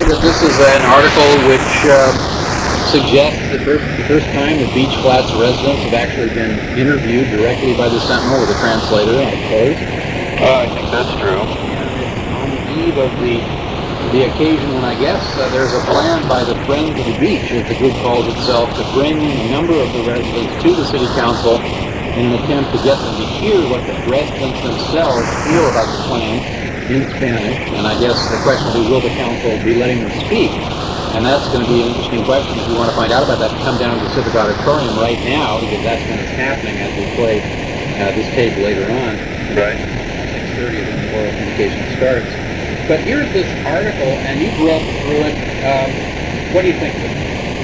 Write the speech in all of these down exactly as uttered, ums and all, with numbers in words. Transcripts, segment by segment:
that this is an article which uh, suggests that for the first time the Beach Flats residents have actually been interviewed directly by the Sentinel with a translator, I suppose. Uh, I think that's true. On the eve of the the occasion when I guess uh, there's a plan by the Friends of the Beach, as the group calls itself, to bring a number of the residents to the City Council in an attempt to get them to hear what the residents themselves feel about the plan in Spanish. And I guess the question will be, will the council be letting them speak? And that's going to be an interesting question. If you want to find out about that, come down to the Civic Auditorium right now, because that's when it's happening as we play uh, this tape later on. Right. six thirty when the oral communication starts. But here's this article, and you've read through it. Um, what do you think of it?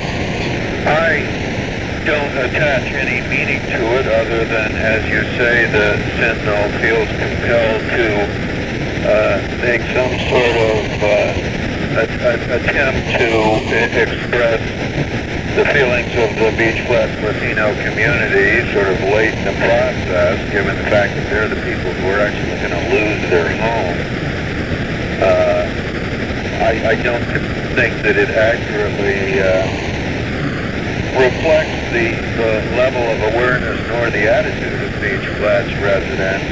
I don't attach any meaning to it other than, as you say, the Sentinel feels compelled to uh, make some sort of uh, a, a, attempt to express the feelings of the Beach Flats Latino community sort of late in the process, given the fact that they're the people who are actually going to lose their home. Uh, I, I don't think that it accurately uh, reflects the, the level of awareness nor the attitude of Beach Flats residents.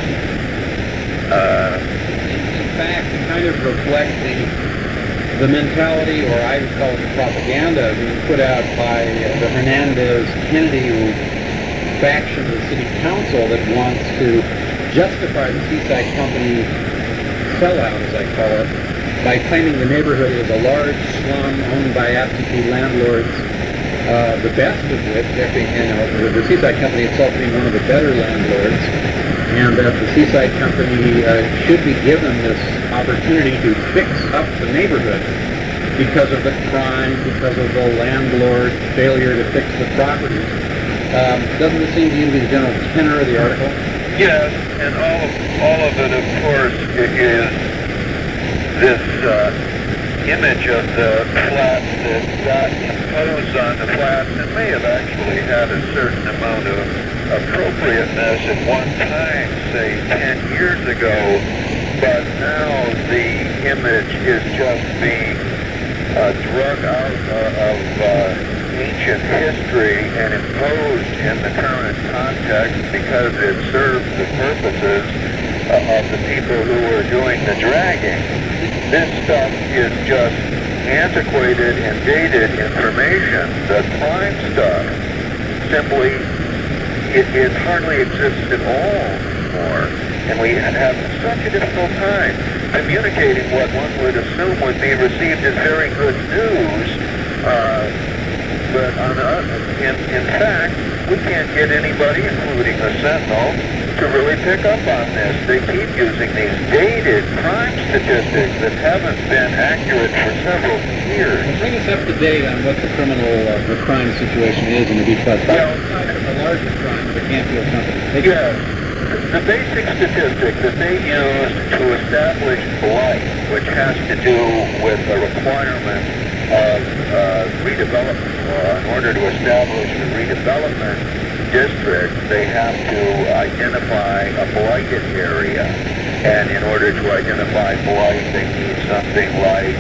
Uh, in fact, it kind of reflects the, the mentality, or I would call it the propaganda, being put out by uh, the Hernandez-Kennedy faction of the City Council that wants to justify the Seaside Company sellout, as I call it, by claiming the neighborhood is a large slum owned by absentee landlords, uh, the best of which, actually, you know, the Seaside Company itself being one of the better landlords, and that the Seaside Company uh, should be given this opportunity to fix up the neighborhood because of the crime, because of the landlord's failure to fix the properties. Um, doesn't it seem to you to be the general tenor of the article? Yes, and all of, all of it, of course, is this uh, image of the flats that got imposed on the flats and may have actually had a certain amount of appropriateness at one time, say ten years ago, but now the image is just being uh, drug out uh, of uh, ancient history and imposed in the current context because it serves the purposes uh, of the people who are doing the dragging. This stuff is just antiquated and dated information. The crime stuff simply, it, it hardly exists at all anymore. And we have such a difficult time communicating what one would assume would be received as very good news. Uh, But on us, in, in fact, we can't get anybody, including the Sentinel, to really pick up on this. They keep using these dated crime statistics that haven't been accurate for several years. Well, bring us up to date on what the criminal, uh, the crime situation is in the Beach Flats. Well, the larger crime, the Campfield Company. Yes. The basic statistic that they used to establish blight, which has to do with the requirement of uh, redevelopment law. In order to establish a redevelopment district, they have to identify a blighted area. And in order to identify blight, they need something like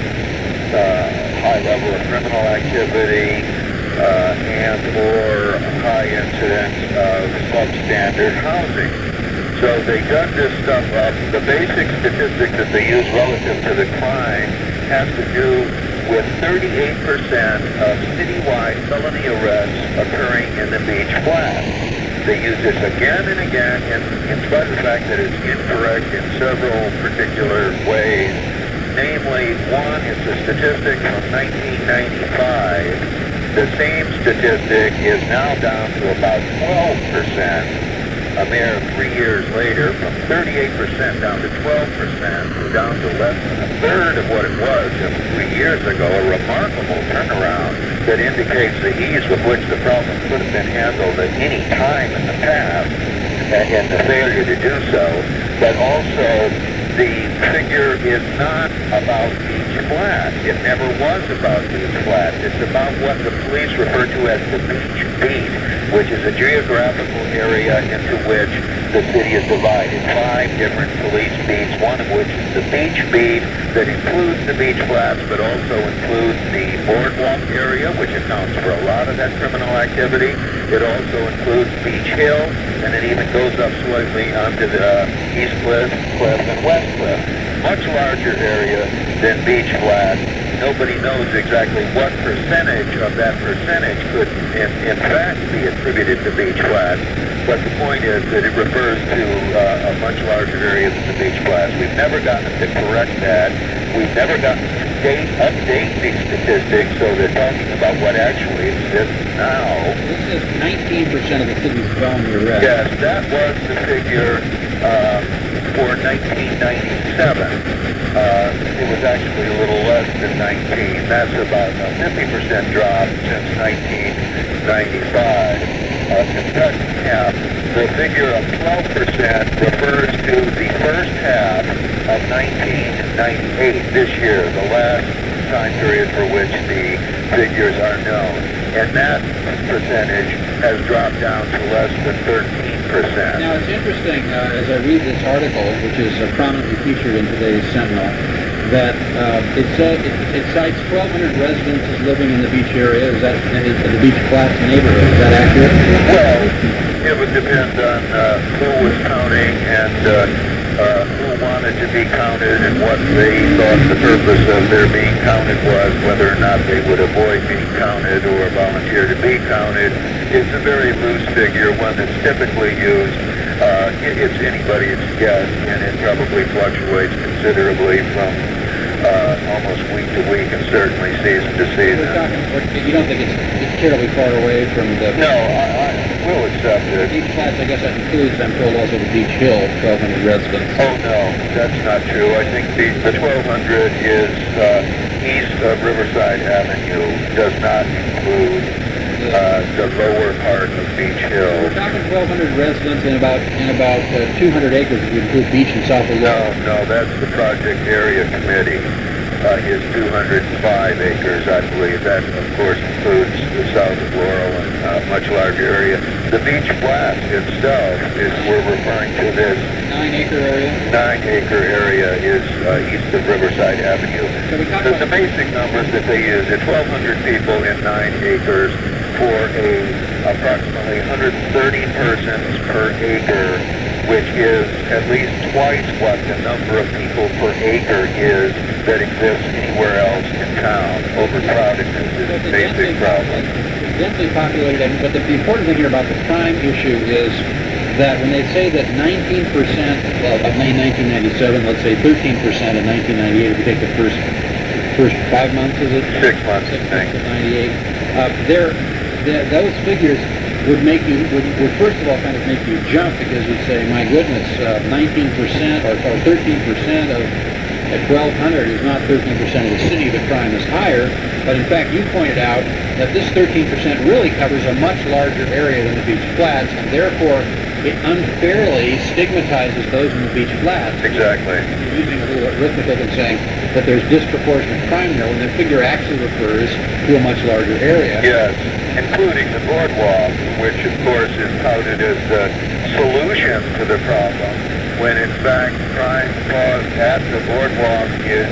uh, high level of criminal activity uh, and or high incidence of substandard housing. So they dug this stuff up. The basic statistic that they use relative to the crime has to do with thirty-eight percent of citywide felony arrests occurring in the Beach Flats. They use this again and again, and in spite of the fact that it's incorrect in several particular ways. Namely, one, it's a statistic from nineteen ninety-five. The same statistic is now down to about twelve percent. A mere three years later, from thirty-eight percent down to twelve percent, down to less than a third of what it was just three years ago, a remarkable turnaround that indicates the ease with which the problem could have been handled at any time in the past, and the failure to do so. But also, the figure is not about Beach Flats. It never was about Beach Flats. It's about what the police refer to as the Beach Beat, which is a geographical area into which the city is divided. Five different police beats, one of which is the Beach Beat, that includes the beach flats, but also includes the boardwalk area, which accounts for a lot of that criminal activity. It also includes Beach Hill, and it even goes up slightly onto the uh, East Cliff, Cliff, and West Cliff. Much larger area than beach flats. Nobody knows exactly what percentage of that percentage could in, in fact be attributed to beach flats, but the point is that it refers to uh, a much larger area than the beach flats. We've never gotten to correct that. We've never gotten to date, update these statistics, so they're talking about what actually exists now. This is nineteen percent of the city's felony arrests. Yes, that was the figure uh, for nineteen ninety-seven. Uh, it was actually a little less than nineteen. That's about a fifty percent drop since nineteen ninety-five. Uh, Kentucky half, the figure of twelve percent refers to the first half of nineteen ninety-eight, this year, the last time period for which the figures are known. And that percentage has dropped down to less than thirteen percent. Now, it's interesting, uh, as I read this article, which is uh, prominently featured in today's Sentinel, that uh, it, said, it, it cites twelve hundred residents as living in the beach area. Is that in the beach flats neighborhood? Is that accurate? Well, it would depend on uh, who was counting and uh, uh, who wanted to be counted and what they thought the purpose of their being counted was, whether or not they would avoid being counted or volunteer to be counted. It's a very loose figure, one that's typically used. Uh, it, it's anybody's guess, and it probably fluctuates considerably from uh, almost week to week and certainly season to season. We're talking, we're, you don't think it's, it's terribly far away from the... No, I, I will accept it. Beach flats, I guess that includes, I'm told, also the Beach Hill, twelve hundred residents. Oh, no, that's not true. I think the, the twelve hundred is uh, east of Riverside Avenue, does not include uh, the lower part of Beach Hill. We're talking twelve hundred residents in about in about uh, two hundred acres if you include beach and South of No, Laurel. no, that's the project area committee. Uh, is two hundred five acres, I believe. That, of course, includes the south of Laurel and a uh, much larger area. The beach flats itself is, we're referring to this Nine acre area. nine acre area is uh, east of Riverside Avenue. So we talk The, about the basic numbers that they use are twelve hundred people in nine acres for a approximately one hundred thirty persons per acre, which is at least twice what the number of people per acre is that exists anywhere else in town. Overcrowdedness is a basic problem. Densely populated, but the, the important thing here about the crime issue is that when they say that nineteen percent well, of nineteen ninety-seven, let's say thirteen percent in nineteen ninety-eight, if you take the first first five months, is it? Six months, Six I think. months of ninety-eight. Uh, they're, they're, those figures would make you, would, would first of all kind of make you jump because you'd say, my goodness, uh, nineteen percent or, or thirteen percent of at twelve hundred is not thirteen percent of the city, the crime is higher. But in fact, you pointed out that this thirteen percent really covers a much larger area than the beach flats, and therefore it unfairly stigmatizes those in the beach flats. Exactly. You're using a little arithmetic and saying that there's disproportionate crime there, when the figure actually refers to a much larger area. Yes, including the boardwalk, which of course is touted as the solution to the problem, when in fact crime caused at the boardwalk is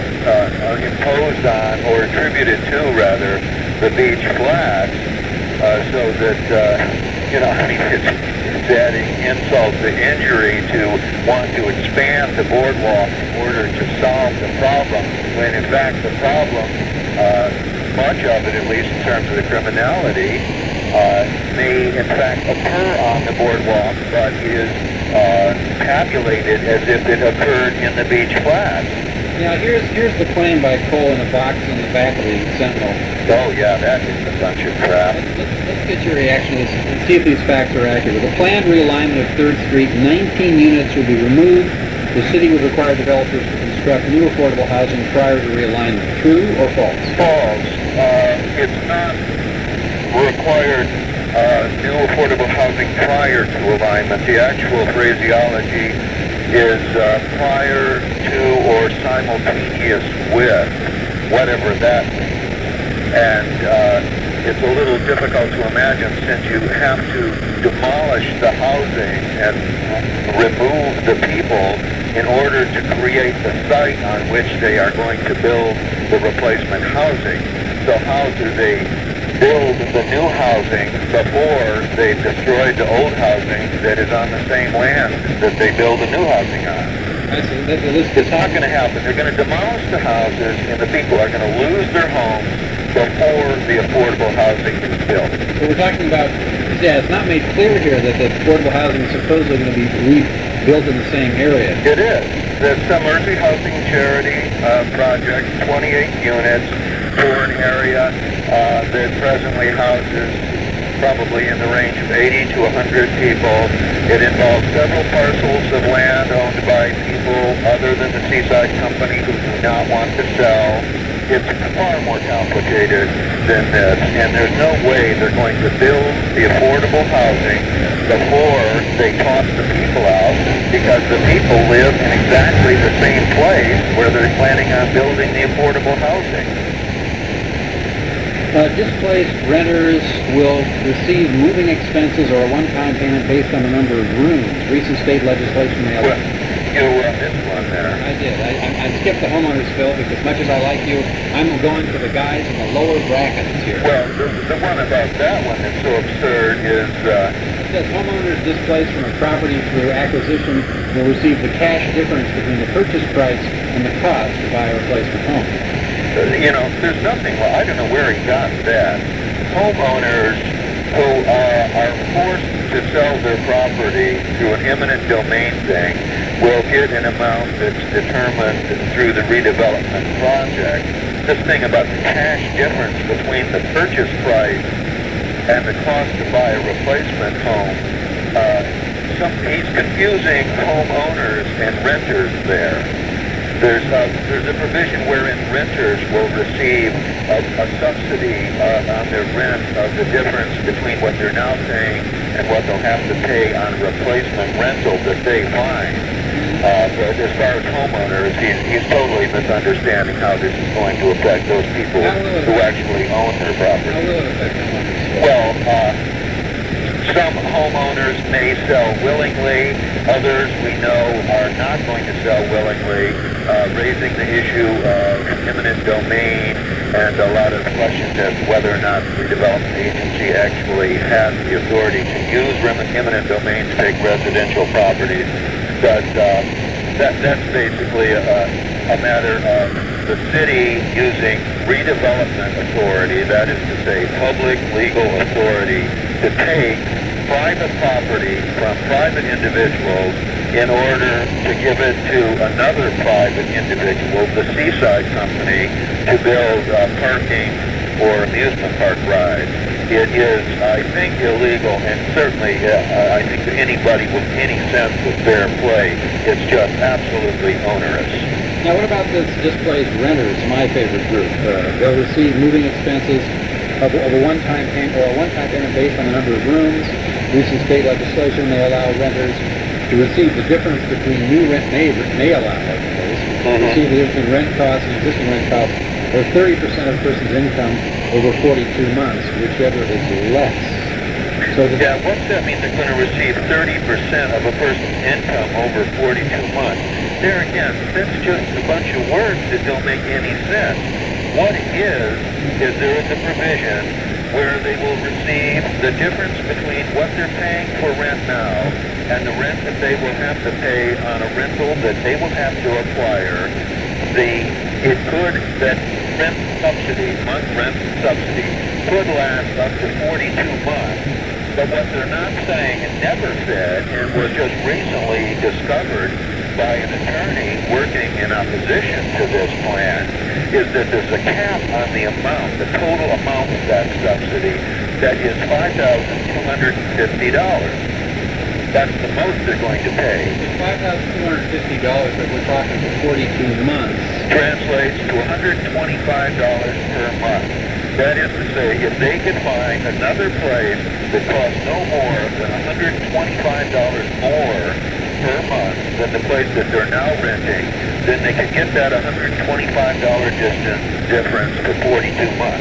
uh, imposed on, or attributed to rather, the beach flats, uh, so that, uh, you know, I mean, it's, it's adding insult to injury to want to expand the boardwalk in order to solve the problem, when in fact the problem, uh, much of it, at least in terms of the criminality, uh, may in fact occur on the boardwalk, but is uh, tabulated as if it occurred in the beach flats. Now, here's here's the claim by Cole in a box in the back of the Sentinel. Oh yeah, that is a bunch of crap. Let's, let's, let's get your reaction. Let's, let's see if these facts are accurate. With the planned realignment of third Street, nineteen units will be removed. The city would require developers to construct new affordable housing prior to realignment. True or false? False. Uh, it's not required uh, new affordable housing prior to alignment. The actual phraseology is uh, prior to or simultaneous with, whatever that means. And uh, it's a little difficult to imagine since you have to demolish the housing and remove the people in order to create the site on which they are going to build the replacement housing. So how do they build the new housing before they've destroyed the old housing that is on the same land that they build the new housing on? I see. That, that is, It's not going to happen. They're going to demolish the houses, and the people are going to lose their homes before the affordable housing is built. so we're talking about, yeah, it's not made clear here that the affordable housing is supposedly going to be rebuilt in the same area. It is. The Mercy Housing Charity uh, project, twenty-eight units for an area uh, that presently houses probably in the range of eighty to one hundred people. It involves several parcels of land owned by people other than the Seaside Company who do not want to sell. It's far more complicated than this, and there's no way they're going to build the affordable housing before they toss the people out, because the people live in exactly the same place where they're planning on building the affordable housing. Uh, displaced renters will receive moving expenses or a one-time payment based on the number of rooms. Recent state legislation may allow... Well, you uh, missed one there. I did. I, I, I skipped the homeowners bill because much as I like you, I'm going for the guys in the lower brackets here. Well, the, the one about that one that's so absurd is... Uh, It says homeowners displaced from a property through acquisition will receive the cash difference between the purchase price and the cost to buy a replacement home. you know, there's nothing, well, I don't know where he got that. Homeowners who are, are forced to sell their property through an eminent domain thing will get an amount that's determined through the redevelopment project. This thing about the cash difference between the purchase price and the cost to buy a replacement home, uh, some, he's confusing homeowners and renters there. There's a, there's a provision wherein renters will receive a, a subsidy uh, on their rent of the difference between what they're now paying and what they'll have to pay on replacement rental that they find. Uh, but as far as homeowners, he's, he's totally misunderstanding how this is going to affect those people who actually own their property. How will it affect homeowners? Well, uh, some homeowners may sell willingly, others we know are not going to sell willingly, uh, raising the issue of eminent domain and a lot of questions as to whether or not the redevelopment agency actually has the authority to use eminent domain to take residential properties. But uh, that, that's basically a, a matter of the city using redevelopment authority, that is to say public legal authority, to take private property from private individuals in order to give it to another private individual, the Seaside Company, to build uh, parking or amusement park rides. It is, I think, illegal, and certainly uh, I think to anybody with any sense of fair play, it's just absolutely onerous. Now, what about this displaced renters, my favorite group? Uh, they'll receive moving expenses of, of a one-time payment or a one-time payment based on the number of rooms. Recent state legislation may allow renters to receive the difference between new rent may, may allow, I suppose, Mm-hmm. receive the difference in rent costs and existing rent costs, or thirty percent of a person's income over forty-two months, whichever is less. So the, Yeah, what's that mean? They're going to receive thirty percent of a person's income over forty-two months. There again, that's just a bunch of words that don't make any sense. What it is, is there is a provision where they will receive the difference between what they're paying for rent now and the rent that they will have to pay on a rental that they will have to acquire. The, it could, that rent subsidy, month rent subsidy, could last up to forty-two months. But what they're not saying and never said, and was just recently discovered by an attorney working in opposition to this plan, is that there's a cap on the amount, the total amount of that subsidy, that is five thousand two hundred fifty dollars. That's the most they're going to pay. the five thousand two hundred fifty dollars that we're talking for forty-two months. Translates to one hundred twenty-five dollars per month. That is to say, if they could find another place that costs no more than one hundred twenty-five dollars more per month than the place that they're now renting, then they could get that one hundred twenty-five dollars distance difference for forty-two months.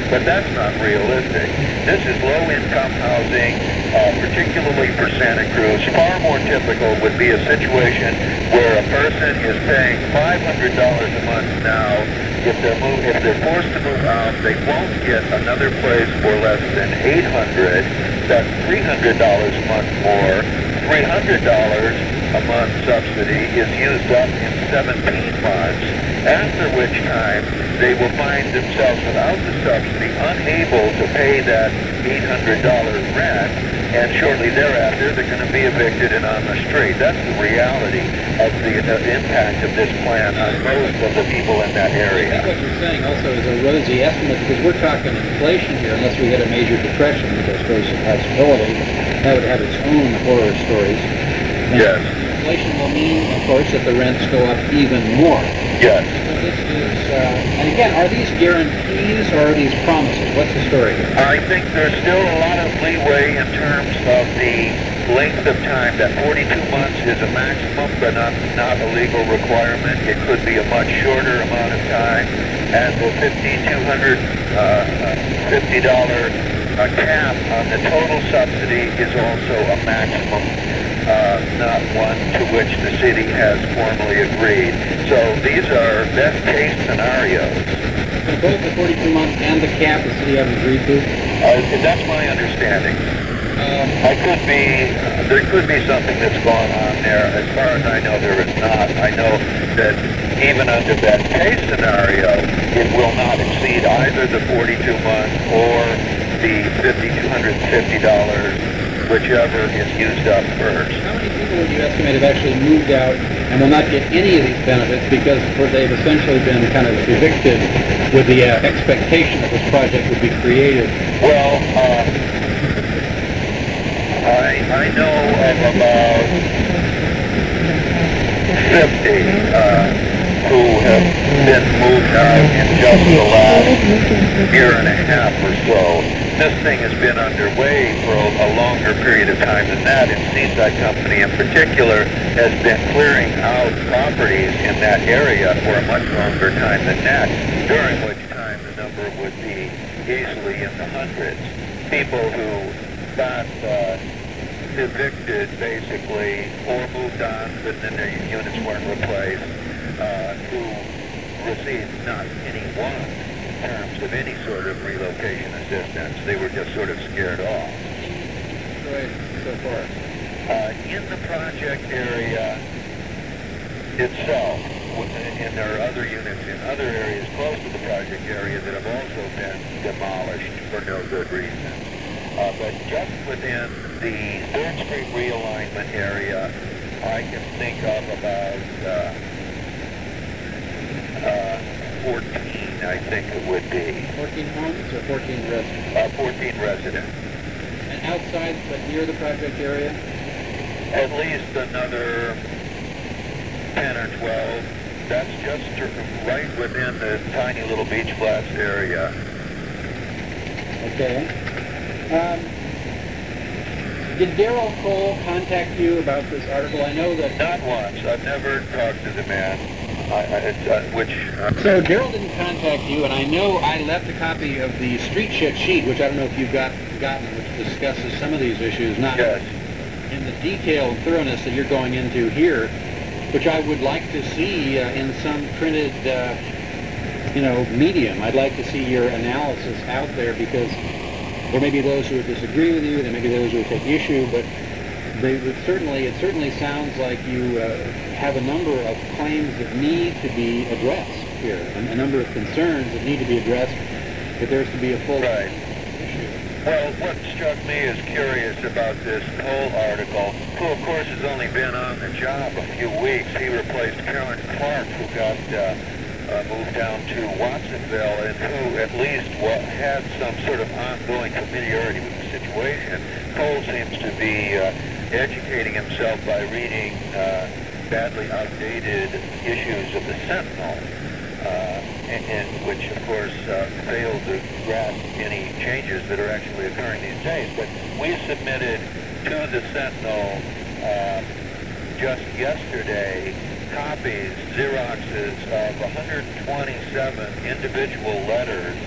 but that's not realistic. This is low-income housing, uh, particularly for Santa Cruz. Far more typical would be a situation where a person is paying five hundred dollars a month now. If they're move, if they're forced to move out, they won't get another place for less than eight hundred dollars. That's three hundred dollars a month more. three hundred dollars a month subsidy is used up in seventeen months, after which time they will find themselves without the subsidy, unable to pay that eight hundred dollars rent, and shortly thereafter they're going to be evicted and on the street. That's the reality of the uh, impact of this plan on most of the people in that I area. think what you're saying also is a rosy estimate, because we're talking inflation here, unless we hit a major depression, which I suppose is a possibility. That would have its own horror stories. And Yes. inflation will mean, of course, that the rents go up even more. Yes. So this is, uh, and again, are these guarantees or are these promises? What's the story here? I think there's still a lot of leeway in terms of the length of time. That forty-two months is a maximum, but not, not a legal requirement. It could be a much shorter amount of time. And the fifty-two hundred fifty dollars uh, cap on the total subsidy is also a maximum, uh, not one to which the city has formally agreed. So these are best case scenarios. So both the forty-two months and the cap the city have agreed to? Uh, that's my understanding. Um, I could be, there could be something that's going on there. As far as I know, there is not. I know that even under that case scenario, it will not exceed either the forty-two months or the five thousand two hundred fifty dollars, whichever is used up first. How many people would you estimate have actually moved out and will not get any of these benefits because they've essentially been kind of evicted with the uh, expectation that this project would be created? Well, uh, I, I know of about fifty uh, who have been moved out in just the last year and a half or so. This thing has been underway for a, a longer period of time than that, and Seaside Company in particular has been clearing out properties in that area for a much longer time than that, during which time the number would be easily in the hundreds. People who got uh, evicted, basically, or moved on, but then their units weren't replaced, uh, who received not any one terms of any sort of relocation assistance. They were just sort of scared off. Go ahead, so far. Uh, in the project area itself, and there are other units in other areas close to the project area that have also been demolished for no good reason. Uh, but just within the third Street realignment area, I can think of about uh, uh, fourteen, I think it would be. fourteen homes or fourteen residents? Uh, fourteen residents. And outside, but near the project area? At least another ten or twelve. That's just right within the tiny little Beach Flats area. Okay. Um, did Darrell Cole contact you about this article? I know that... Not once. I've never talked to the man, I, I, it's, uh, which... Uh, So Darrell didn't contact you, and I know I left a copy of the Street Shit sheet, which I don't know if you've got, gotten, which discusses some of these issues, not yes. in the detailed thoroughness that you're going into here, which I would like to see uh, in some printed, uh, you know, medium. I'd like to see your analysis out there, because there may be those who would disagree with you, there may be those who would take issue, but they would certainly, it certainly sounds like you uh, have a number of claims that need to be addressed here, and a number of concerns that need to be addressed if there's to be a full Right. issue. Well, what struck me as curious about this Cole article, who of course has only been on the job a few weeks, he replaced Karen Clark, who got uh, uh, moved down to Watsonville, and who at least wa- had some sort of ongoing familiarity with the situation. Cole seems to be uh, educating himself by reading uh, badly outdated issues of the Sentinel, uh, and, and which of course uh, failed to grasp any changes that are actually occurring these days. But we submitted to the Sentinel uh, just yesterday copies, Xeroxes of one hundred twenty-seven individual letters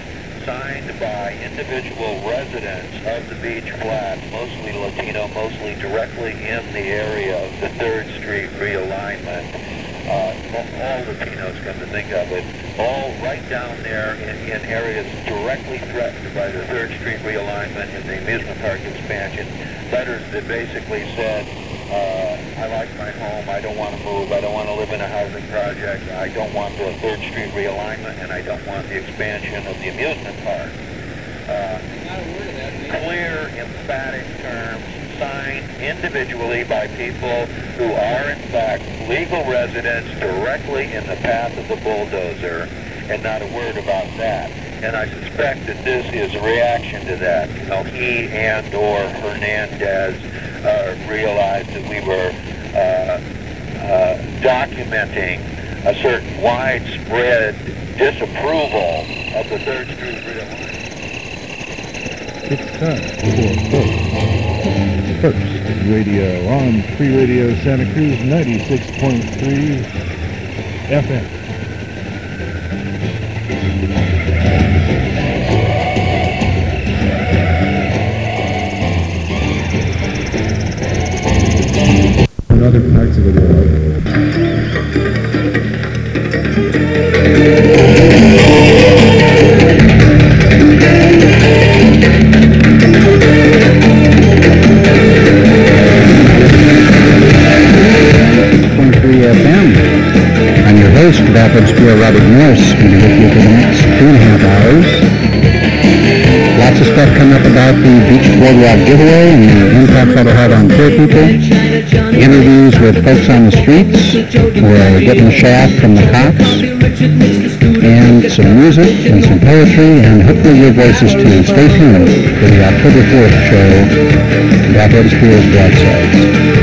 signed by individual residents of the beach flats, mostly Latino, mostly directly in the area of the third Street realignment. Uh, all Latinos, come to think of it, all right down there in, in areas directly threatened by the third Street realignment and the amusement park expansion. Letters that basically said, uh, I like my home, I don't want to move, I don't want to live in a housing project, I don't want the third Street realignment, and I don't want the expansion of the amusement park. Uh, clear, emphatic terms, signed individually by people who are in fact legal residents directly in the path of the bulldozer, and not a word about that. And I suspect that this is a reaction to that. You know, he and or Hernandez uh, realized that we were uh, uh, documenting a certain widespread disapproval of the third Street realignment. It's time for First, First Radio on Free Radio Santa Cruz ninety-six point three F M. In other parts of the world, Bathurst Pierre Robert Norris going to be with you for the next two and a half hours. Lots of stuff coming up about the Beach Boardwalk giveaway and the impact that'll have on poor people. Interviews with folks on the streets who are getting the shaft from the cops. And some music and some poetry and hopefully your voices too. Stay tuned for the October fourth show, Bathurst Pierre's Broadsides.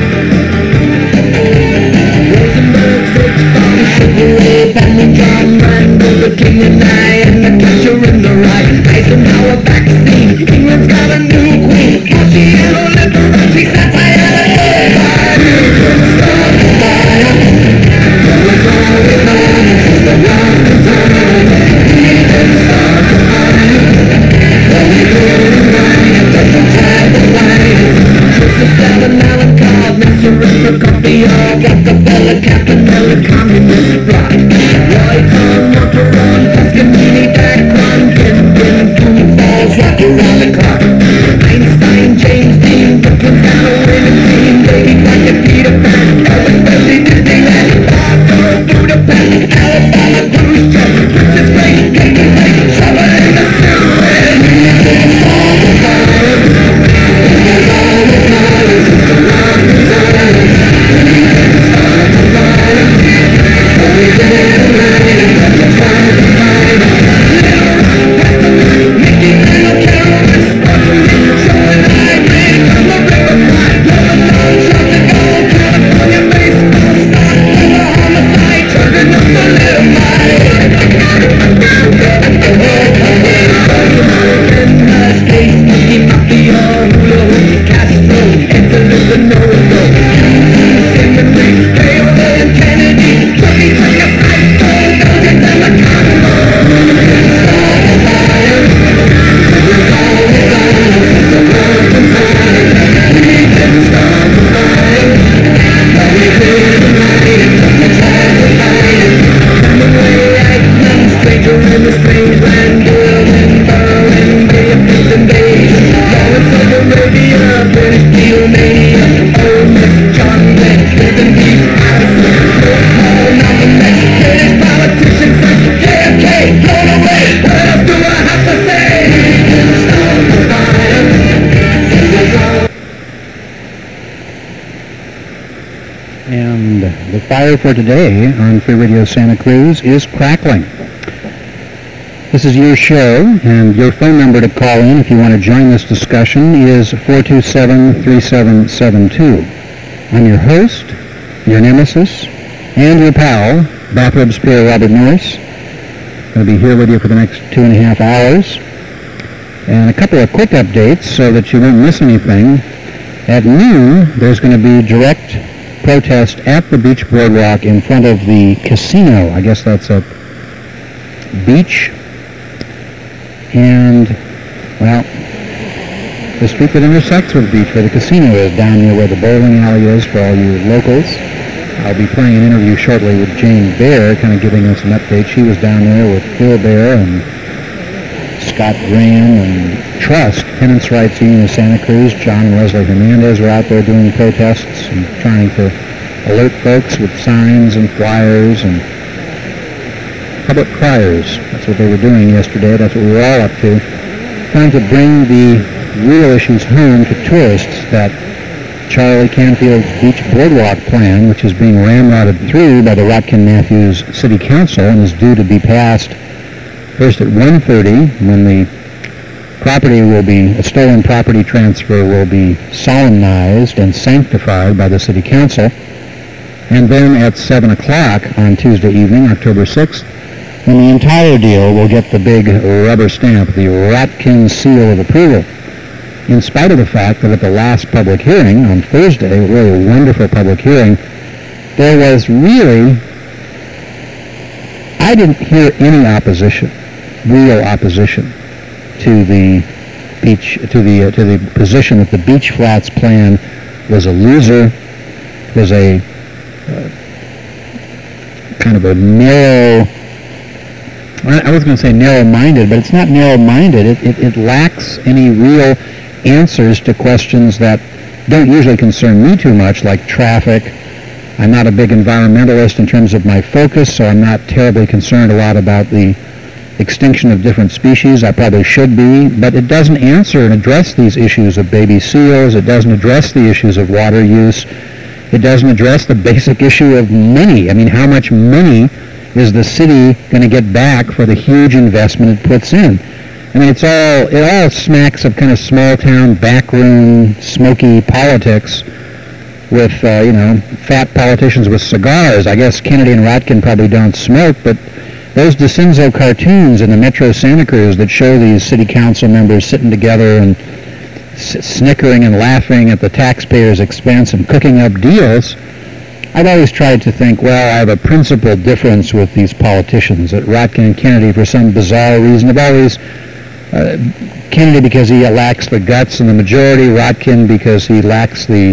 Sugar and John Randall, the king and I, and the catcher in the rye. Eisenhower vaccine, England's got a new queen. Marciano Liberace, satire, everybody could start the fire. There was always known since the last of time. We could start the fire. But we couldn't write, but we tried the lines. Joseph Stalin, Alan Cobb, Messerich, Prokofiev, Rockefeller, Campanella, Communist Bloc. Roy Cohn, Monteron, Toscanini, Dacron, Kempton, Two Falls, rock around the clock. Einstein, James Dean, Brooklyn's got a winning team. Davy Crockett, Peter Pan, Elvis Presley, Disneyland, Barker, Budapest, Alabama, Khrushchev, Princess Grace, Clayton Place, Trouble in the Suez. It's all the fire. It's all the fire since the last time. It's all the fire. We didn't write it, but we tried to find it. Little Rock, Westerland, Mickey Mantle, Carolyn, Sparkling, Joe and I, Ray, from the River Pride, Love Alone, Traffic Gold, California baseball star, Never homicide, turning up the little light. Hurst, Case, Mickey Mafia, Hula Hoops, Castro, Angeles and Novo, Seminary, Taylor and Kennedy, Chucky, Chucky, Psycho, Elgin and the Congo. It's all the fire. It's all the fire since the last of time. We didn't start the fire, but we couldn't write it, but we tried to fight it. Hemingway, Eichmann, stranger in the strange land, Berlin, Berlin, Bay of Peace Invasion, Lawrence of Arabia, British Beatlemania, Old Miss John Glenn, Kristen Beach, Addison, Lord Paul, Malcolm X, British politicians such J F K, blown away. What else do I have to say? It's all the fire. It's all. And the fire for today on Free Radio Santa Cruz is crackling. This is your show, and your phone number to call in if you want to join this discussion is four two seven, three seven seven two. I'm your host, your nemesis, and your pal, Bathurst Pierre Robert Norris. Going to be here with you for the next two and a half hours. And a couple of quick updates so that you won't miss anything. At noon, there's going to be direct protest at the Beach Boardwalk in front of the casino. I guess that's a beach and, well, the street that intersects with the beach where the casino is, down near where the bowling alley is for all you locals. I'll be playing an interview shortly with Jane Baer, kind of giving us an update. She was down there with Phil Baer and Scott Graham and Trust, Tenants' Rights Union of Santa Cruz. John and Leslie Hernandez were out there doing protests and trying to alert folks with signs and flyers and public criers. That's what they were doing yesterday. That's what we were all up to. Trying to bring the real issues home to tourists. That Charlie Canfield's Beach Boardwalk plan, which is being ramrodded through by the Rotkin Matthews City Council and is due to be passed first at one thirty, when the property will be, a stolen property transfer will be solemnized and sanctified by the City Council. And then at seven o'clock on Tuesday evening, October sixth, when the entire deal will get the big rubber stamp, the Rotkin seal of approval. In spite of the fact that at the last public hearing on Thursday, a really wonderful public hearing, there was really, I didn't hear any opposition, real opposition, to the beach, to the uh, to the position that the Beach Flats plan was a loser, was a uh, kind of a narrow, I was going to say narrow-minded, but it's not narrow-minded. It, it, it lacks any real answers to questions that don't usually concern me too much, like traffic. I'm not a big environmentalist in terms of my focus, so I'm not terribly concerned a lot about the extinction of different species. I probably should be, but it doesn't answer and address these issues of baby seals. It doesn't address the issues of water use. It doesn't address the basic issue of money. I mean, how much money is the city going to get back for the huge investment it puts in? I mean, it's all, it all smacks of kind of small-town, backroom, smoky politics with, uh, you know, fat politicians with cigars. I guess Kennedy and Rotkin probably don't smoke, but those DeCinzo cartoons in the Metro Santa Cruz that show these city council members sitting together and s- snickering and laughing at the taxpayers' expense and cooking up deals, I've always tried to think, well, I have a principal difference with these politicians. That Rotkin and Kennedy, for some bizarre reason, have always, uh, Kennedy because he lacks the guts in the majority, Rotkin because he lacks the,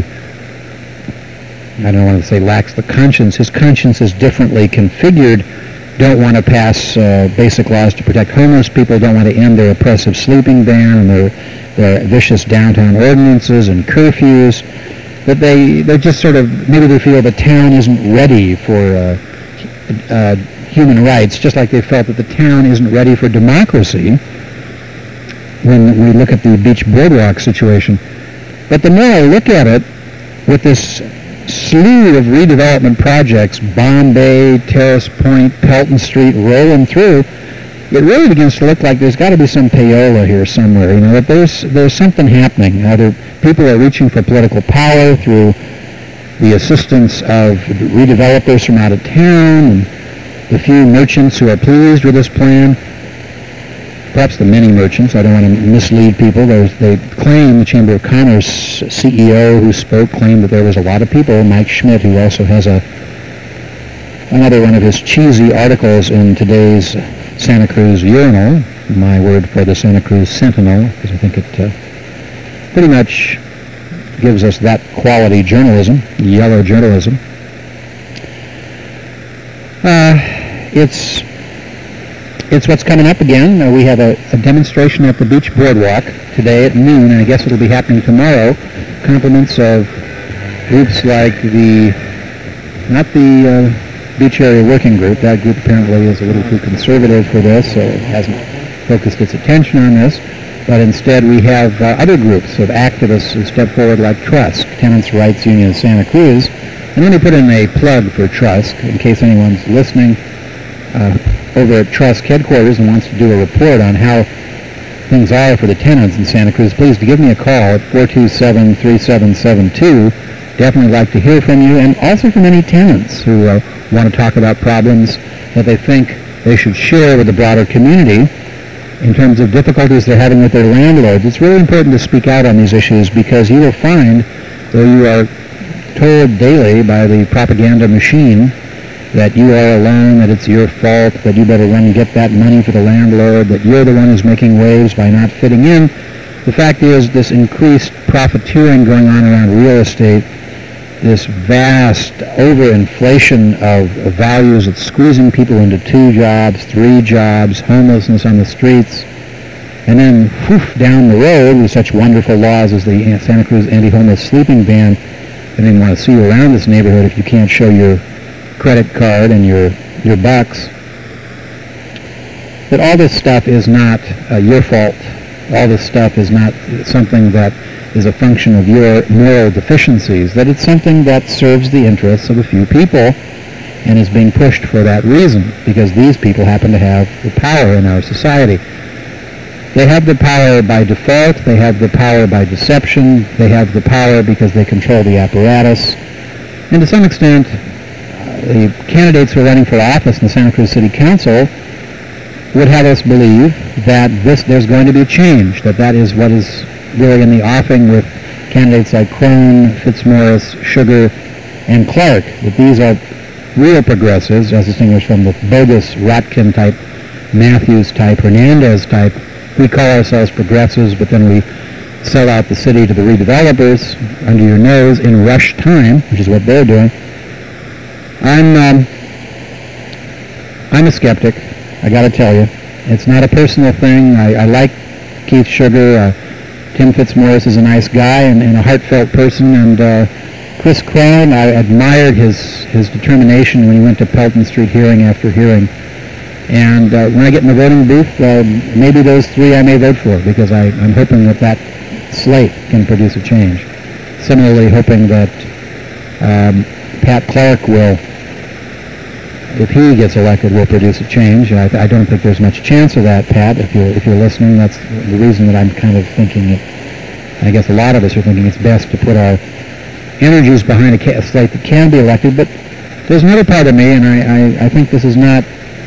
I don't want to say lacks the conscience. His conscience is differently configured. Don't want to pass uh, basic laws to protect homeless people, don't want to end their oppressive sleeping ban and their, their vicious downtown ordinances and curfews. But they, they're just sort of, maybe they feel the town isn't ready for uh, uh, human rights, just like they felt that the town isn't ready for democracy when we look at the Beach Boardwalk situation. But the more I look at it, with this slew of redevelopment projects, Bombay, Terrace Point, Pelton Street, rolling through, it really begins to look like there's got to be some payola here somewhere. You know, that there's there's something happening. Either people are reaching for political power through the assistance of redevelopers from out of town and the few merchants who are pleased with this plan. Perhaps the many merchants. I don't want to mislead people. There's, they claim, the Chamber of Commerce C E O who spoke claimed that there was a lot of people. Mike Schmidt, who also has a another one of his cheesy articles in today's Santa Cruz Urinal, my word for the Santa Cruz Sentinel, because I think it uh, pretty much gives us that quality journalism, yellow journalism. Uh, it's it's what's coming up again. Uh, we have a, a demonstration at the Beach Boardwalk today at noon, and I guess it'll be happening tomorrow. Compliments of groups like the, not the uh, Beach Area Working Group. That group apparently is a little too conservative for this, so it hasn't focused its attention on this. But instead we have uh, other groups of activists who step forward, like Trusk, Tenants' Rights Union of Santa Cruz. And let me put in a plug for Trusk, in case anyone's listening uh, over at Trusk headquarters and wants to do a report on how things are for the tenants in Santa Cruz. Please give me a call at four two seven, three seven seven two. Definitely like to hear from you, and also from any tenants who uh, want to talk about problems that they think they should share with the broader community in terms of difficulties they're having with their landlords. It's really important to speak out on these issues, because you will find, though you are told daily by the propaganda machine that you are alone, that it's your fault, that you better run and get that money for the landlord, that you're the one who's making waves by not fitting in. The fact is, this increased profiteering going on around real estate, this vast overinflation of, of values that's squeezing people into two jobs, three jobs, homelessness on the streets, and then whoof, down the road with such wonderful laws as the Santa Cruz anti-homeless sleeping ban. They didn't want to see you around this neighborhood if you can't show your credit card and your, your bucks. But all this stuff is not uh, your fault. All this stuff is not something that is a function of your moral deficiencies, that it's something that serves the interests of a few people and is being pushed for that reason, because these people happen to have the power in our society. They have the power by default, they have the power by deception, they have the power because they control the apparatus, and to some extent, uh, the candidates who are running for office in the Santa Cruz City Council would have us believe that this there's going to be a change, that that is what is really in the offing with candidates like Crone, Fitzmaurice, Sugar, and Clark, that these are real progressives, as distinguished from the bogus Rotkin type, Matthews type, Hernandez type. We call ourselves progressives, but then we sell out the city to the redevelopers under your nose in rush time, which is what they're doing. I'm um, I'm a skeptic, I got to tell you. It's not a personal thing. I, I like Keith Sugar. Uh, Tim Fitzmaurice is a nice guy and, and a heartfelt person, and uh, Chris Crone, I admired his, his determination when he went to Pelton Street hearing after hearing. And uh, when I get in the voting booth, uh, maybe those three I may vote for, because I, I'm hoping that that slate can produce a change. Similarly, hoping that um, Pat Clark will, if he gets elected, will produce a change. I, I don't think there's much chance of that, Pat. If you're if you're listening, that's the reason that I'm kind of thinking it. I guess a lot of us are thinking it's best to put our energies behind a, ca- a slate that can be elected. But there's another part of me, and I, I, I think this is not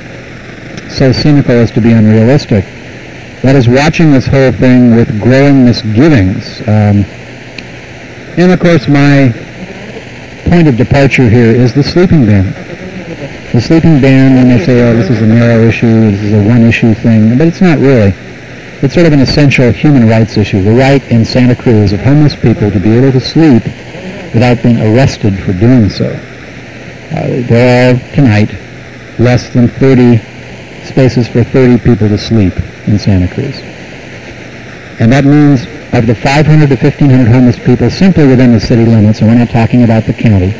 so cynical as to be unrealistic. That is watching this whole thing with growing misgivings. Um, and of course, my point of departure here is the sleeping ban. The sleeping ban, when they say, oh, this is a narrow issue, this is a one-issue thing, but it's not really. It's sort of an essential human rights issue, the right in Santa Cruz of homeless people to be able to sleep without being arrested for doing so. Uh, there are, tonight, less than thirty spaces for thirty people to sleep in Santa Cruz. And that means of the five hundred to fifteen hundred homeless people simply within the city limits, and we're not talking about the county,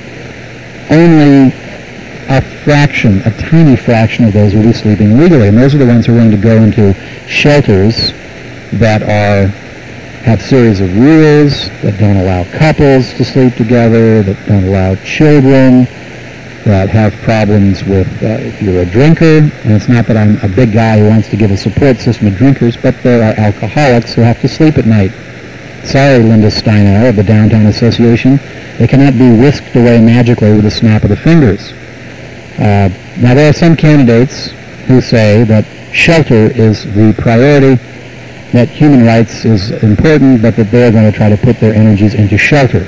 only a fraction, a tiny fraction of those will be sleeping legally, and those are the ones who are willing to go into shelters that are have series of rules, that don't allow couples to sleep together, that don't allow children, that have problems with uh, if you're a drinker, and it's not that I'm a big guy who wants to give a support system of drinkers, but there are alcoholics who have to sleep at night. Sorry, Linda Steinow of the Downtown Association, they cannot be whisked away magically with a snap of the fingers. Uh, now, there are some candidates who say that shelter is the priority, that human rights is important, but that they're going to try to put their energies into shelter.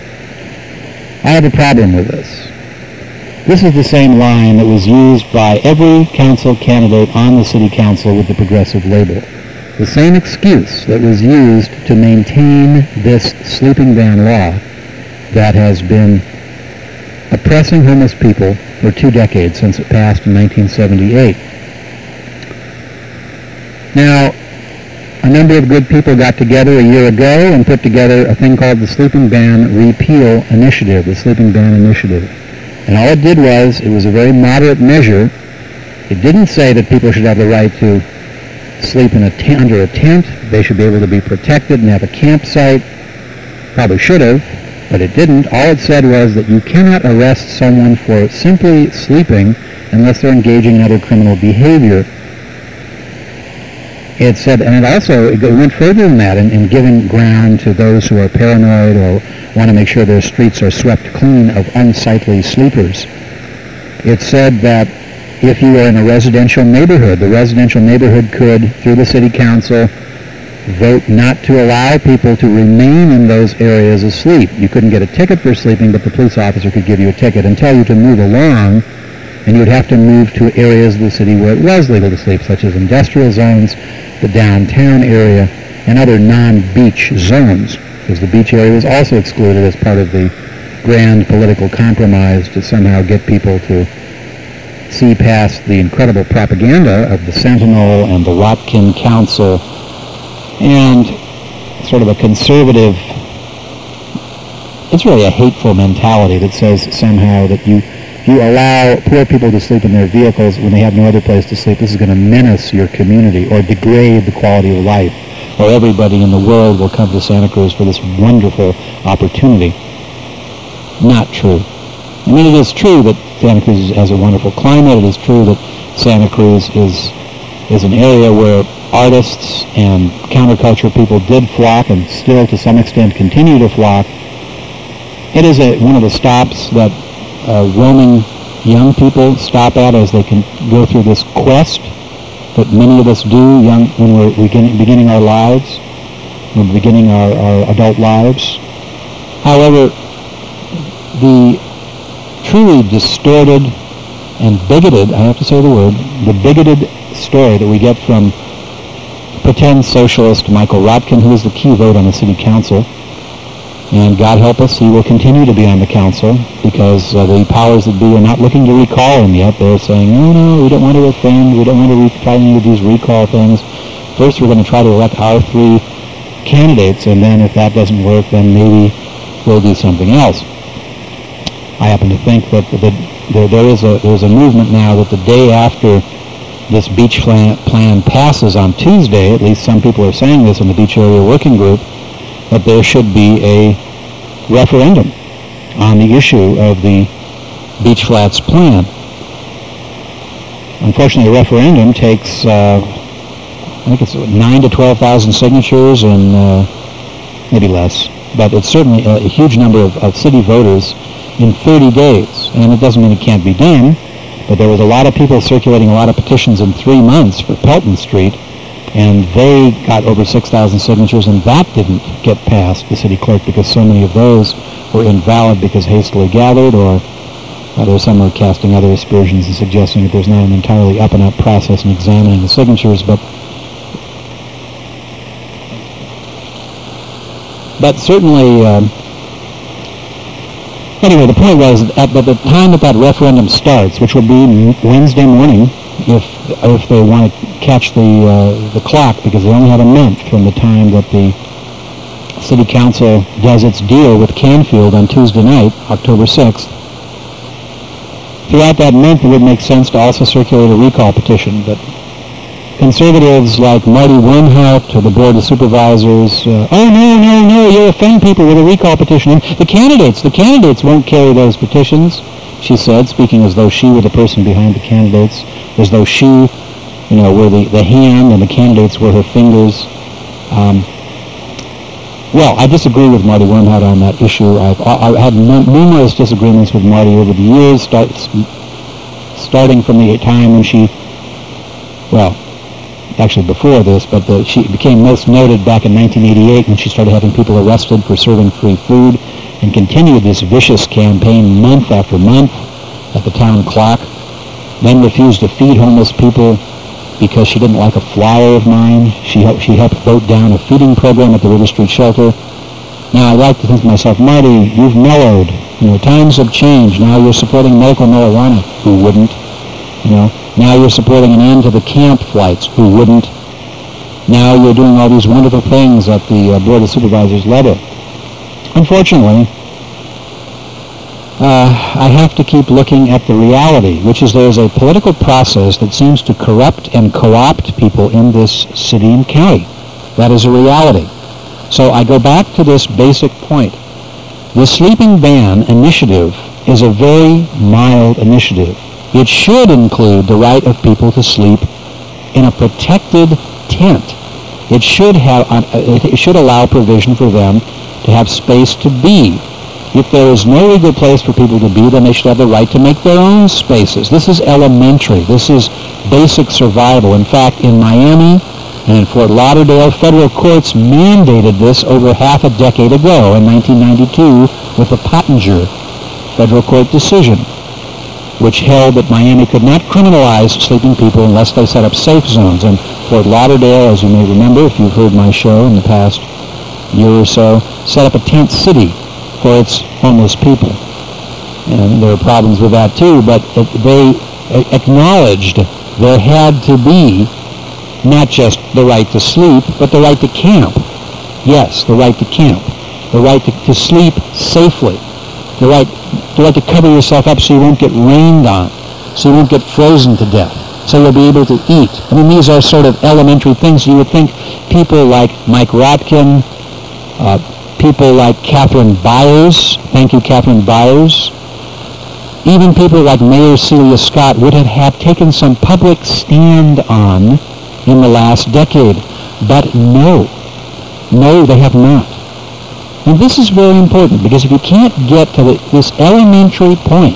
I have a problem with this. This is the same line that was used by every council candidate on the city council with the progressive label. The same excuse that was used to maintain this sleeping ban law that has been oppressing homeless people for two decades, since it passed in nineteen seventy-eight. Now, a number of good people got together a year ago and put together a thing called the Sleeping Ban Repeal Initiative, the Sleeping Ban Initiative. And all it did was, it was a very moderate measure. It didn't say that people should have the right to sleep in a t- under a tent. They should be able to be protected and have a campsite. Probably should have, but it didn't. All it said was that you cannot arrest someone for simply sleeping unless they're engaging in other criminal behavior. It said, and it also it went further than that in, in giving ground to those who are paranoid or want to make sure their streets are swept clean of unsightly sleepers. It said that if you are in a residential neighborhood, the residential neighborhood could, through the city council, vote not to allow people to remain in those areas asleep. You couldn't get a ticket for sleeping, but the police officer could give you a ticket and tell you to move along, and you would have to move to areas of the city where it was legal to sleep, such as industrial zones, the downtown area, and other non-beach zones, because the beach area was also excluded as part of the grand political compromise to somehow get people to see past the incredible propaganda of the Sentinel and the Rotkin Council and sort of a conservative, it's really a hateful mentality that says somehow that you you allow poor people to sleep in their vehicles when they have no other place to sleep. This is going to menace your community or degrade the quality of life, or everybody in the world will come to Santa Cruz for this wonderful opportunity. Not true. I mean, it is true that Santa Cruz has a wonderful climate. It is true that Santa Cruz is is an area where artists and counterculture people did flock and still to some extent continue to flock. It is a, one of the stops that uh, roaming young people stop at as they can go through this quest that many of us do young when we're beginning, beginning our lives, when we're beginning our, our adult lives. However, the truly distorted and bigoted, I have to say the word, the bigoted story that we get from pretend socialist Michael Rotkin, who is the key vote on the city council, and God help us, he will continue to be on the council because uh, the powers that be are not looking to recall him yet. They're saying, no, no, we don't want to offend, we don't want to re- try any of these recall things. First we're going to try to elect our three candidates, and then if that doesn't work, then maybe we'll do something else. I happen to think that, that there, there is a there's a movement now that the day after this beach plan, plan passes on Tuesday, at least some people are saying this in the Beach Area Working Group, that there should be a referendum on the issue of the Beach Flats plan. Unfortunately, a referendum takes, uh, I think it's nine to twelve thousand signatures and uh, maybe less, but it's certainly a, a huge number of, of city voters in thirty days, and it doesn't mean it can't be done, but there was a lot of people circulating a lot of petitions in three months for Pelton Street, and they got over six thousand signatures, and that didn't get past the city clerk because so many of those were invalid because hastily gathered, or uh, there some were casting other aspersions and suggesting that there's not an entirely up-and-up process in examining the signatures, but but certainly, uh, anyway, the point was at the time that that referendum starts, which will be Wednesday morning, if if they want to catch the uh, the clock, because they only have a month from the time that the city council does its deal with Canfield on Tuesday night, October sixth. Throughout that month, it would make sense to also circulate a recall petition, but conservatives like Marty Wernhout or the Board of Supervisors, uh, oh no, no, no, you'll offend people with a recall petition. And the candidates, the candidates won't carry those petitions, she said, speaking as though she were the person behind the candidates, as though she, you know, were the, the hand and the candidates were her fingers. Um, well, I disagree with Marty Wernhout on that issue. I've, I've had n- numerous disagreements with Marty over the years, start, starting from the time when she, well, actually before this, but the, she became most noted back in nineteen eighty-eight when she started having people arrested for serving free food, and continued this vicious campaign month after month at the town clock, then refused to feed homeless people because she didn't like a flyer of mine. She helped, she helped vote down a feeding program at the River Street Shelter. Now, I like to think to myself, Marty, you've mellowed. You know, times have changed. Now you're supporting medical marijuana. Who wouldn't? You know, now you're supporting an end to the camp flights. Who wouldn't? Now you're doing all these wonderful things at the uh, Board of Supervisors level. Unfortunately, uh, I have to keep looking at the reality, which is there's a political process that seems to corrupt and co-opt people in this city and county. That is a reality. So I go back to this basic point. The sleeping ban initiative is a very mild initiative. It should include the right of people to sleep in a protected tent. It should have, it should allow provision for them to have space to be. If there is no legal place for people to be, then they should have the right to make their own spaces. This is elementary. This is basic survival. In fact, in Miami, And in Fort Lauderdale, federal courts mandated this over half a decade ago in nineteen ninety-two with the Pottinger federal court decision, which held that Miami could not criminalize sleeping people unless they set up safe zones. And Fort Lauderdale, as you may remember, if you've heard my show in the past year or so, set up a tent city for its homeless people. And there are problems with that too, but it, they acknowledged there had to be not just the right to sleep, but the right to camp. Yes, the right to camp. The right to, to sleep safely. The right, the right to cover yourself up so you won't get rained on, so you won't get frozen to death, so you'll be able to eat. I mean, these are sort of elementary things. You would think people like Mike Rotkin, uh, people like Catherine Byers, thank you, Catherine Byers, even people like Mayor Celia Scott would have had taken some public stand on in the last decade. But no, no, they have not. And this is very important, because if you can't get to the, this elementary point,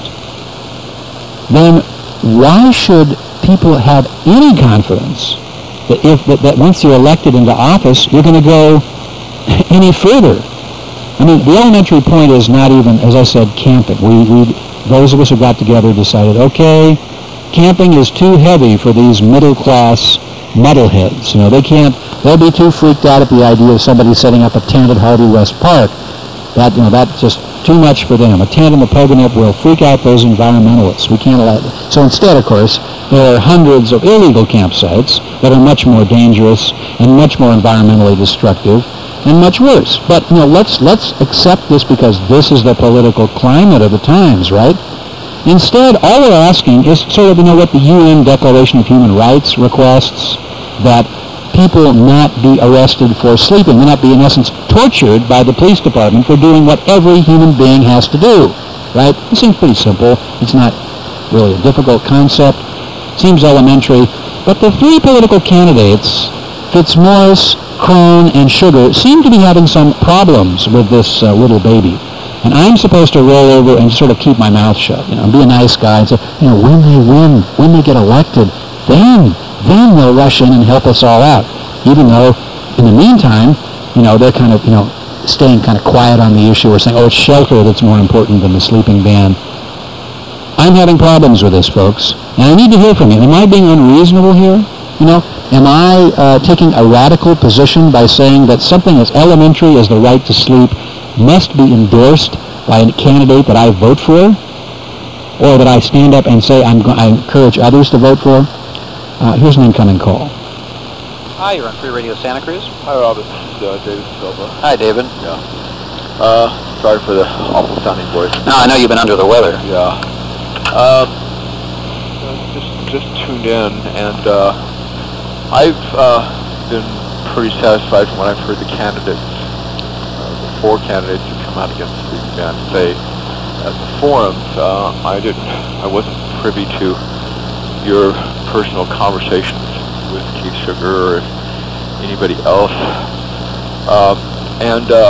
then why should people have any confidence that if that, that once you're elected into office, you're going to go any further? I mean, the elementary point is not even, as I said, camping. We, we, those of us who got together decided, okay, camping is too heavy for these middle-class muddleheads. You know, they can't, they'll be too freaked out at the idea of somebody setting up a tent at Harvey West Park. That, you know, that's just too much for them. A tent in the Pogonip will freak out those environmentalists. We can't allow that. So instead, of course, there are hundreds of illegal campsites that are much more dangerous and much more environmentally destructive and much worse. But, you know, let's, let's accept this because this is the political climate of the times, right? Instead, all we're asking is sort of, you know, what the U N Declaration of Human Rights requests, that people not be arrested for sleeping. They not be, in essence, tortured by the police department for doing what every human being has to do, right? It seems pretty simple. It's not really a difficult concept. It seems elementary. But the three political candidates, Fitzmaurice, Crone, and Sugar, seem to be having some problems with this uh, little baby. And I'm supposed to roll over and sort of keep my mouth shut, you know, be a nice guy and say, you know, when they win, when they get elected, then, then they'll rush in and help us all out. Even though, in the meantime, you know, they're kind of, you know, staying kind of quiet on the issue or saying, oh, it's shelter that's more important than the sleeping ban. I'm having problems with this, folks, and I need to hear from you. Am I being unreasonable here? You know, am I uh, taking a radical position by saying that something as elementary as the right to sleep must be endorsed by a candidate that I vote for, or that I stand up and say I'm go- I encourage others to vote for? Uh, here's an incoming call. Hi, you're on Free Radio Santa Cruz. Hi, Robert. This is uh, David Silva. Hi, David. Yeah. Uh, sorry for the awful sounding voice. No, I know you've been under the weather. Yeah. Uh, just just tuned in, and uh, I've uh, been pretty satisfied from what I've heard the candidates, uh, the four candidates who come out against the sleeping ban say at the forums. Uh, I didn't, I wasn't privy to your personal conversations with Keith Sugar or anybody else, uh, and uh,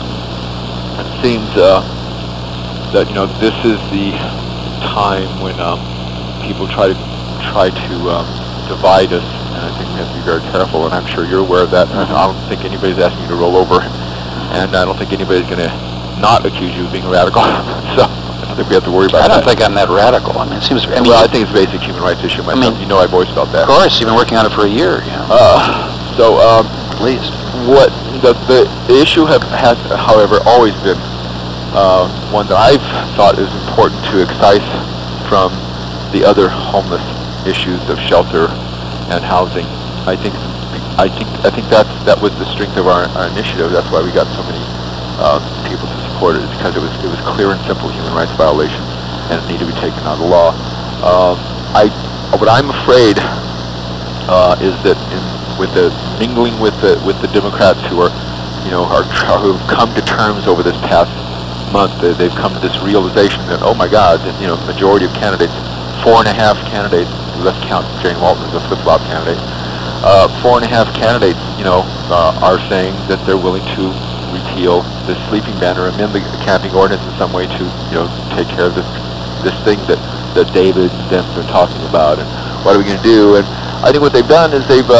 it seems uh, that, you know, this is the time when um, people try to try to um, divide us, and I think we have to be very careful, and I'm sure you're aware of that. And I don't think anybody's asking you to roll over, and I don't think anybody's going to not accuse you of being radical. So I don't think we have to worry about I don't that. think I'm that radical. I mean, it seems. I mean, well, I think it's a basic human rights issue myself. I mean, you know, I've always felt that. Of course, you've been working on it for a year. You know. Uh, so, um, At least. what the, the, the issue have, has, however, always been uh, one that I've thought is important to excise from the other homeless issues of shelter and housing. I think, I think, I think that's that was the strength of our, our initiative. That's why we got so many uh, people to support it, because it was it was clear and simple human rights violations, and it needed to be taken out of the law. Um, I, what I'm afraid uh, is that in, with the mingling with the with the Democrats who are, you know, are who've come to terms over this past month, they, they've come to this realization that, oh my God, that, you know, the majority of candidates, four and a half candidates, let's count Jane Walton as a flip-flop candidate, uh, four and a half candidates, you know, uh, are saying that they're willing to repeal the sleeping ban or amend the camping ordinance in some way to, you know, take care of this this thing that, that David and them have been talking about, and what are we going to do? And I think what they've done is they've uh,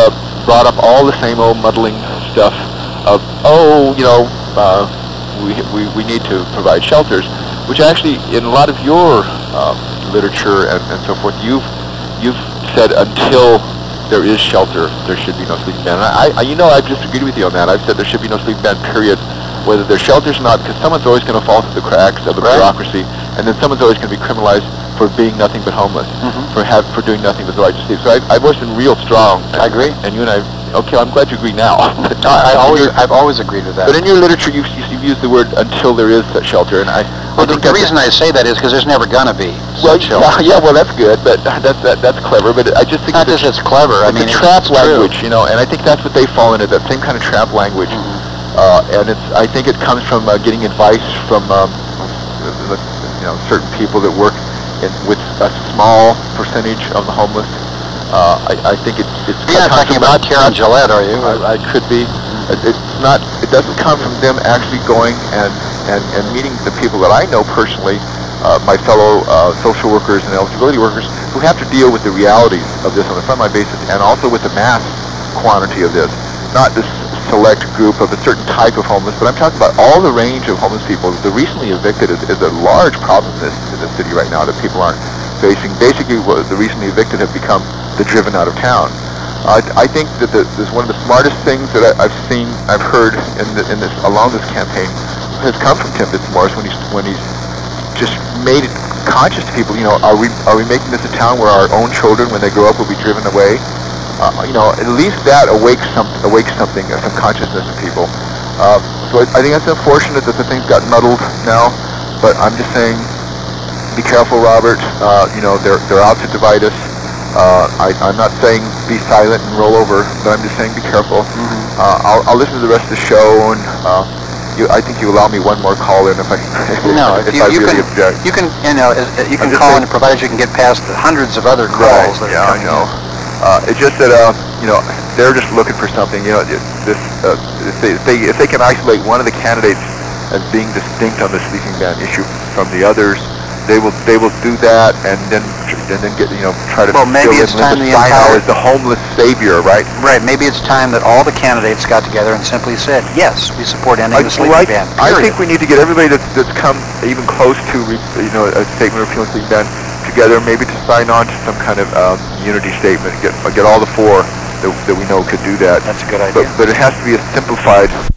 brought up all the same old muddling stuff of, oh, you know, uh, we, we, we need to provide shelters, which actually, in a lot of your uh, literature and, and so forth, you've, you've said until there is shelter, there should be no sleeping ban. And I, I, you know, I've disagreed with you on that. I've said there should be no sleeping ban, period, whether there's shelters or not, because someone's always going to fall through the cracks of the Right. bureaucracy, and then someone's always going to be criminalized for being nothing but homeless, Mhm. for have for doing nothing but the right to sleep. So I, I've always been real strong. I agree. And you and I, okay, I'm glad you agree now. No, I always, I've always agreed with that. But in your literature, you've, you've used the word until there is such shelter, and I, Well, I the, think the that's reason I say that is because there's never gonna be well, such shelter. yeah, yeah, well, that's good, but that's that, that's clever. But I just think Not it's, just it's clever. I it's mean, a trap it's true. language, you know, and I think that's what they fall into, that same kind of trap language. Mm-hmm. Uh, and it's, I think it comes from uh, getting advice from, um, the, you know, certain people that work in, with a small percentage of the homeless. Uh, I, I think it's, it's You're not talking about Karen Gillette, are you? I, I could be. It, it's not. It doesn't come from them actually going and, and, and meeting the people that I know personally, uh, my fellow uh, social workers and eligibility workers, who have to deal with the realities of this on a frontline basis, and also with the mass quantity of this. Not this select group of a certain type of homeless, but I'm talking about all the range of homeless people. The recently evicted is, is a large problem in this, in this city right now that people aren't facing. Basically, what the recently evicted have become the driven out of town. Uh, I think that the, this one of the smartest things that I, I've seen, I've heard in, the, in this along this campaign has come from Tim Fitzmaurice when he's when he's just made it conscious to people. You know, are we are we making this a town where our own children, when they grow up, will be driven away? Uh, you know, at least that awakes some awakes something, uh, some consciousness in people. Uh, so I, I think that's unfortunate that the things got muddled now. But I'm just saying, be careful, Robert. Uh, you know, they're they're out to divide us. Uh, I, I'm not saying be silent and roll over, but I'm just saying be careful. Mm-hmm. Uh, I'll, I'll listen to the rest of the show, and uh, you, I think you allow me one more call in if I No, if if you, I you really can, object. you can, you know, as- you I'm can just call saying- in, provided you can get past the hundreds of other Right, calls that yeah, are I coming know. in. Uh, it's just that, uh, you know, they're just looking for something, you know, it- this, uh, if they, if they, if they can isolate one of the candidates as being distinct on the sleeping ban issue from the others, they will, they will do that and then, and then get, you know, try to Well, maybe fill in it's time Linda the Steinow entire- as the homeless savior, right? Right, maybe it's time that all the candidates got together and simply said, yes, we support ending the sleeping I, ban, I period. think we need to get everybody that's, that's come even close to, re, you know, a statement of repealing sleeping ban together, maybe to sign on to some kind of um, unity statement. Get get all the four that, that we know could do that. That's a good But idea. but it has to be a simplified